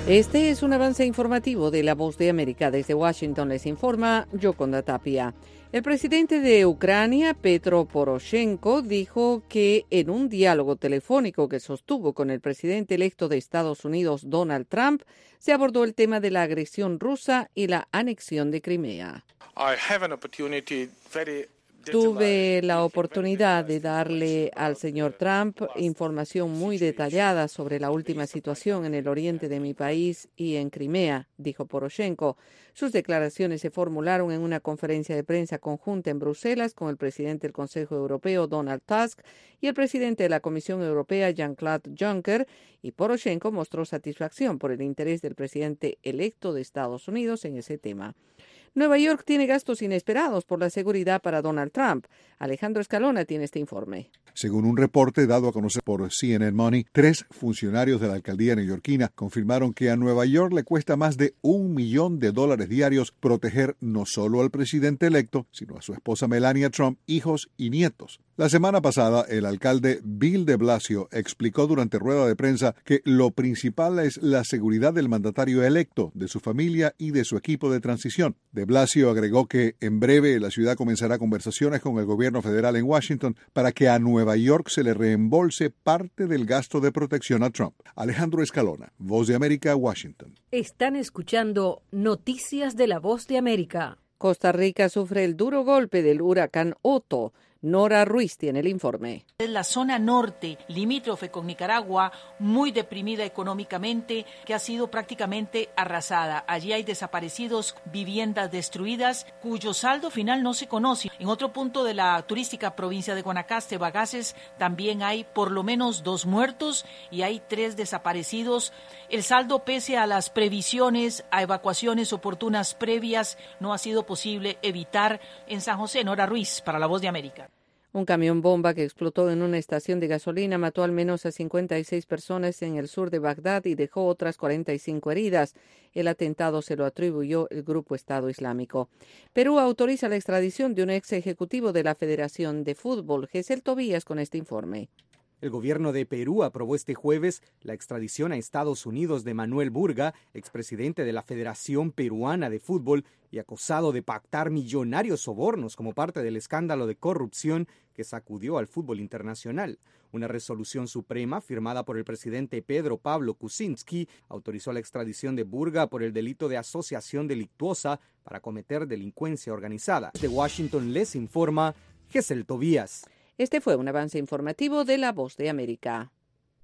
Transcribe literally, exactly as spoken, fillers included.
Este es un avance informativo de La Voz de América. Desde Washington les informa Yoconda Tapia. El presidente de Ucrania, Petro Poroshenko, dijo que en un diálogo telefónico que sostuvo con el presidente electo de Estados Unidos, Donald Trump, se abordó el tema de la agresión rusa y la anexión de Crimea. I have an opportunity very Tuve la oportunidad de darle al señor Trump información muy detallada sobre la última situación en el oriente de mi país y en Crimea, dijo Poroshenko. Sus declaraciones se formularon en una conferencia de prensa conjunta en Bruselas con el presidente del Consejo Europeo, Donald Tusk, y el presidente de la Comisión Europea, Jean-Claude Juncker, y Poroshenko mostró satisfacción por el interés del presidente electo de Estados Unidos en ese tema. Nueva York tiene gastos inesperados por la seguridad para Donald Trump. Alejandro Escalona tiene este informe. Según un reporte dado a conocer por C N N Money, tres funcionarios de la alcaldía neoyorquina confirmaron que a Nueva York le cuesta más de un millón de dólares diarios proteger no solo al presidente electo, sino a su esposa Melania Trump, hijos y nietos. La semana pasada, el alcalde Bill de Blasio explicó durante rueda de prensa que lo principal es la seguridad del mandatario electo, de su familia y de su equipo de transición. De Blasio agregó que en breve la ciudad comenzará conversaciones con el gobierno federal en Washington para que a Nueva York se le reembolse parte del gasto de protección a Trump. Alejandro Escalona, Voz de América, Washington. Están escuchando Noticias de la Voz de América. Costa Rica sufre el duro golpe del huracán Otto. Nora Ruiz tiene el informe. Es la zona norte, limítrofe con Nicaragua, muy deprimida económicamente, que ha sido prácticamente arrasada. Allí hay desaparecidos, viviendas destruidas, cuyo saldo final no se conoce. En otro punto de la turística provincia de Guanacaste, Bagaces, también hay por lo menos dos muertos y hay tres desaparecidos. El saldo, pese a las previsiones, a evacuaciones oportunas previas, no ha sido posible evitar. En San José, Nora Ruiz, para La Voz de América. Un camión bomba que explotó en una estación de gasolina mató al menos a cincuenta y seis personas en el sur de Bagdad y dejó otras cuarenta y cinco heridas. El atentado se lo atribuyó el grupo Estado Islámico. Perú autoriza la extradición de un ex ejecutivo de la Federación de Fútbol. Gesell Tobías con este informe. El gobierno de Perú aprobó este jueves la extradición a Estados Unidos de Manuel Burga, expresidente de la Federación Peruana de Fútbol y acusado de pactar millonarios sobornos como parte del escándalo de corrupción que sacudió al fútbol internacional. Una resolución suprema firmada por el presidente Pedro Pablo Kuczynski autorizó la extradición de Burga por el delito de asociación delictuosa para cometer delincuencia organizada. De Washington les informa Gesell Tobías. Este fue un avance informativo de La Voz de América.